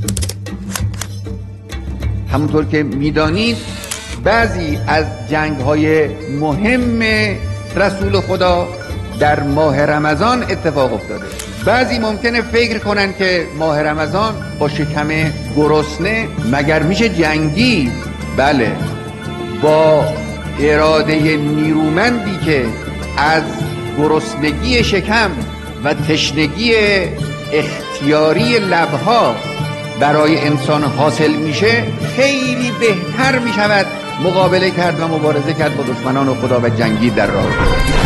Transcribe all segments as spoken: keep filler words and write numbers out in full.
همونطور که میدانید بعضی از جنگ‌های مهم رسول خدا در ماه رمضان اتفاق افتاده. بعضی ممکنه فکر کنن که ماه رمضان با شکم گرسنه مگر میشه جنگی؟ بله، با اراده نیرومندی که از گرسنگی شکم و تشنگی اختیاری لبها برای انسان حاصل میشه، خیلی بهتر میشود مقابله کرد و مبارزه کرد با دشمنان خدا و جنگی در راه خدا.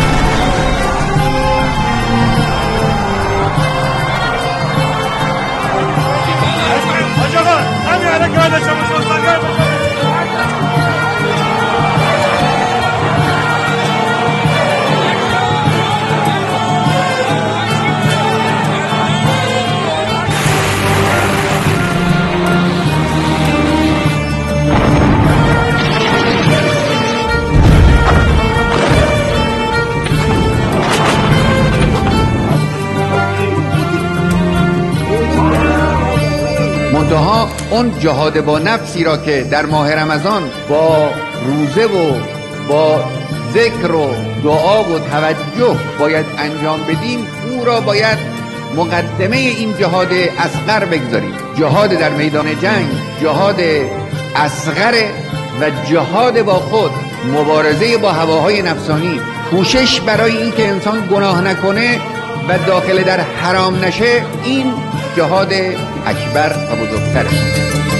منتها اون جهاد با نفسی را که در ماه رمضان با روزه و با ذکر و دعا و توجه باید انجام بدیم، او را باید مقدمه این جهاد اصغر بگذاریم. جهاد در میدان جنگ جهاد اصغر و جهاد با خود، مبارزه با هواهای نفسانی، کوشش برای اینکه انسان گناه نکنه و داخل در حرام نشه، این جهاد اکبر و بزرگتره.